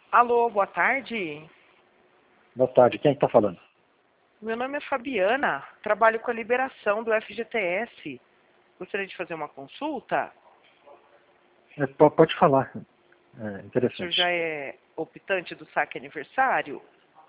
Alô, boa tarde. Boa tarde, quem é que está falando? Meu nome é Fabiana, trabalho com a liberação do FGTS. Gostaria de fazer uma consulta? Pode falar, é O senhor já interessante. é optante do saque aniversário?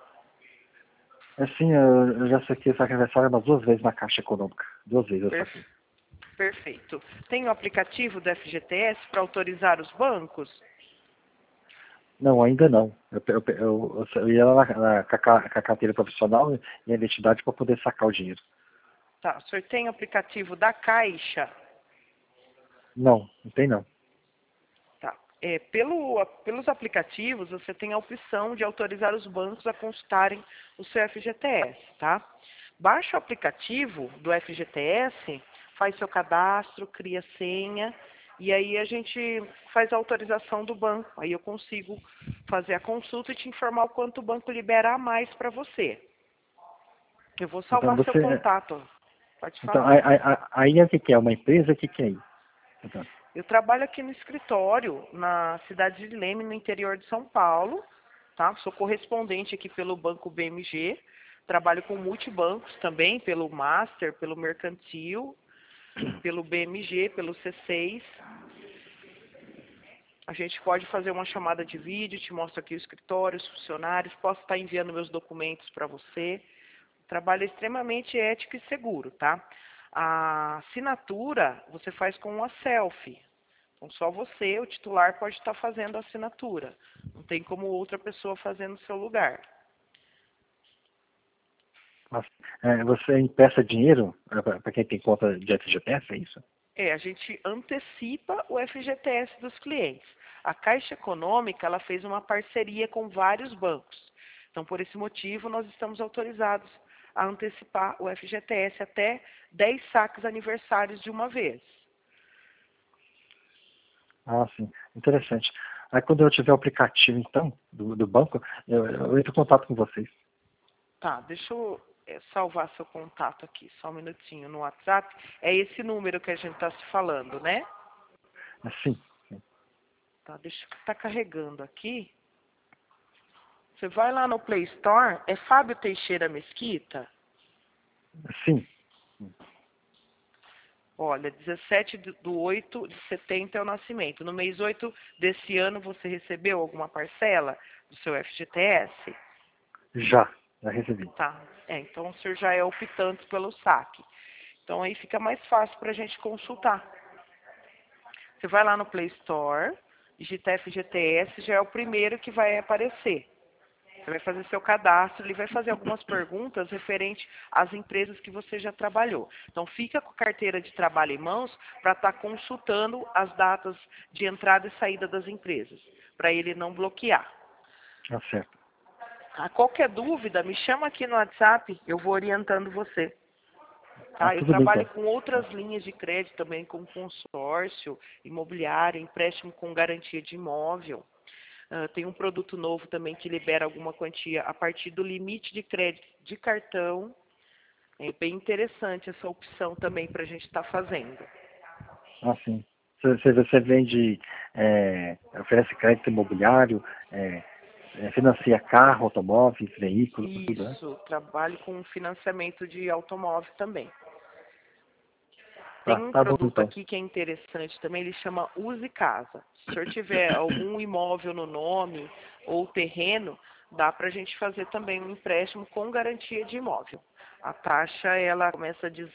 Sim, eu já saquei esse aniversário umas 2 vezes na Caixa Econômica. 2 vezes eu Per- saquei. Perfeito. Tem o aplicativo do FGTS para autorizar os bancos? Não, ainda não. Eu ia lá com a carteira profissional e a identidade para poder sacar o dinheiro. Tá. O senhor tem o aplicativo da Caixa? Não, não tem não. Tá. Pelos aplicativos, você tem a opção de autorizar os bancos a consultarem o seu FGTS, tá? Baixa o aplicativo do FGTS, faz seu cadastro, cria senha, e aí a gente faz a autorização do banco. Aí eu consigo fazer a consulta e te informar o quanto o banco libera a mais para você. Eu vou Então salvar seu você. contato. Pode Então, falar. aí é o que que é? Uma empresa? O que que é isso? Então, Eu trabalho aqui no escritório, na cidade de Leme, no interior de São Paulo, tá? Sou correspondente aqui pelo Banco BMG, trabalho com multibancos também, pelo Master, pelo Mercantil, pelo BMG, pelo C6. A gente pode fazer uma chamada de vídeo, te mostro aqui o escritório, os funcionários, posso estar enviando meus documentos para você. O trabalho é extremamente ético e seguro, tá? A assinatura você faz com uma selfie. Então, só você, o titular, pode estar fazendo a assinatura. Não tem como outra pessoa fazer no seu lugar. mas, você empresta dinheiro para quem tem conta de FGTS, é isso? A gente antecipa o FGTS dos clientes. A Caixa Econômica, ela fez uma parceria com vários bancos. Então, por esse motivo, nós estamos autorizados a antecipar o FGTS até 10 saques aniversários de uma vez. Ah, sim. Interessante. Aí quando eu tiver o aplicativo, então, do banco, eu entro em contato com vocês. Tá, deixa eu salvar seu contato aqui, só um minutinho no WhatsApp. É esse número que a gente está se falando, né? Assim, Tá, deixa eu tá carregando aqui. Você vai lá no Play Store, é Fábio Teixeira Mesquita. sim. Olha, 17 do 8 de 70 é o nascimento. No mês 8 desse ano, você recebeu alguma parcela do seu FGTS? Já recebi. Tá. Então o senhor já é optante pelo saque. Então aí fica mais fácil para a gente consultar. Você vai lá no Play Store, digita FGTS, já é o primeiro que vai aparecer. Você vai fazer seu cadastro, ele vai fazer algumas perguntas referente às empresas que você já trabalhou. Então, fica com a carteira de trabalho em mãos para estar consultando as datas de entrada e saída das empresas, para ele não bloquear. Tá certo. Qualquer dúvida, me chama aqui no WhatsApp, eu vou orientando você. Ah, Tá? Eu tudo bem, trabalho então. com outras linhas de crédito também, com consórcio, imobiliário, empréstimo com garantia de imóvel. Tem um produto novo também que libera alguma quantia a partir do limite de crédito de cartão. É bem interessante essa opção também para a gente estar fazendo. Ah, sim. Você vende, oferece crédito imobiliário, financia carro, automóveis, veículos, tudo, né? Isso, trabalho com financiamento de automóvel também. Tem um Tá bom, produto então. aqui que é interessante também, ele chama Use Casa. Se o senhor tiver algum imóvel no nome ou terreno, dá para a gente fazer também um empréstimo com garantia de imóvel. A taxa ela começa de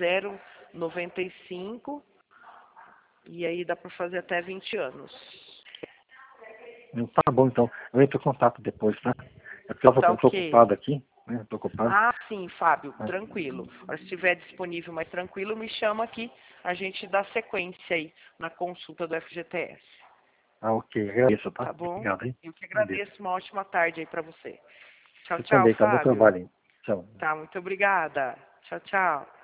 0,95 e aí dá para fazer até 20 anos. Tá bom, então. Eu entro em contato depois, tá? É porque Tá eu tô ok. ocupado aqui, né? Eu tô ocupado. Ah, sim, Fábio, Ah, tranquilo. Se estiver disponível mais tranquilo, me chama aqui. A gente dá sequência aí na consulta do FGTS. ok. Agradeço, tá? Tá bom? Obrigado, hein? Eu que Agradeço. agradeço. Uma ótima tarde aí para você. Tchau, Você tchau, também, tá? Bom Fábio. trabalho, hein? Tchau. Tá, muito obrigada. Tchau, tchau.